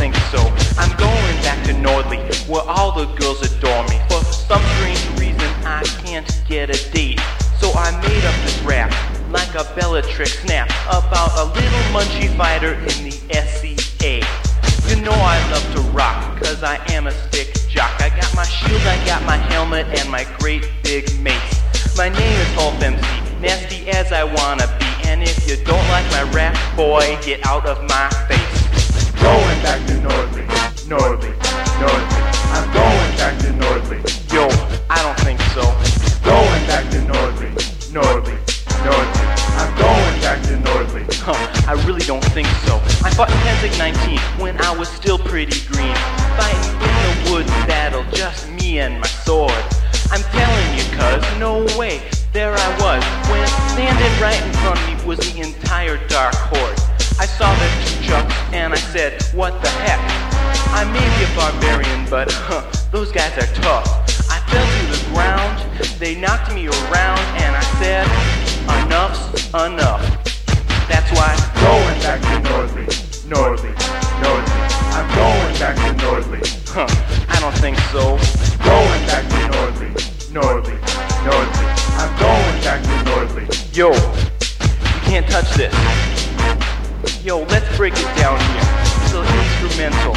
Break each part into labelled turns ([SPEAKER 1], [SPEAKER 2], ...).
[SPEAKER 1] think so. I'm going back to Nordley, where all the girls adore me. For some strange reason, I can't get a date. So I made up this rap, like a Bellatrix snap, about a little munchie fighter in the SEA. You know I love to rock, cause I am a stick jock. I got my shield, I got my helmet, and my great big mace. My name is Hulk MC, nasty as I wanna be. And if you don't like my rap, boy, get out of my face.
[SPEAKER 2] Going back to Nordley, Nordley, Nordley. I'm going back to Nordley.
[SPEAKER 1] Yo, I don't think so.
[SPEAKER 2] Going back to Nordley, Nordley, Nordley. I'm going back to Nordley.
[SPEAKER 1] I really don't think so. I fought in Penzig 19 when I was still pretty green, fighting in the woods battle, just me and my sword. I'm telling you, cuz, no way, there I was, when standing right in front of me was the entire Dark Horde. I saw the two chucks and I said, what the heck? I may be a barbarian, but those guys are tough. I fell to the ground, they knocked me around, and I said, enough's enough. That's why
[SPEAKER 2] going back to Nordley, Nordley, Nordley. I'm going back to Nordley.
[SPEAKER 1] I don't think so.
[SPEAKER 2] Going back to Nordley, Nordley, Nordley. I'm going back to Nordley.
[SPEAKER 1] Yo, you can't touch this. Yo, let's break it down here. It's an instrumental.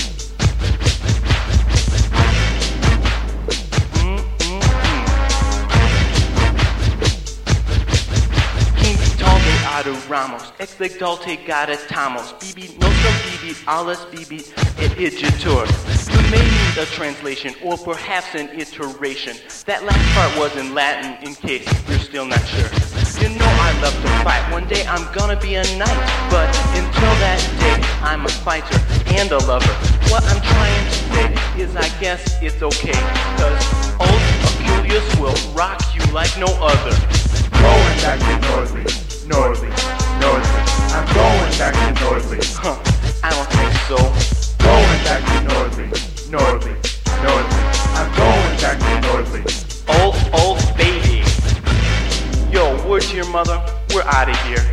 [SPEAKER 1] Ramos, exlegdalte garetamos, bibi nostrum bibit, alles bibit, et igitur. You may need a translation, or perhaps an iteration. That last part was in Latin, in case you're still not sure. You know I love to fight, one day I'm gonna be a knight, but until that day, I'm a fighter and a lover. What I'm trying to say is I guess it's okay, cause old Aculeus will rock you like no other.
[SPEAKER 2] Going back to Nordley, Nordley, Nordley. I'm going back to Nordley.
[SPEAKER 1] I don't think so.
[SPEAKER 2] Going back to Nordley, Nordley, Nordley. I'm going back to Nordley.
[SPEAKER 1] Old baby. Yo, word to your mother, we're out of here.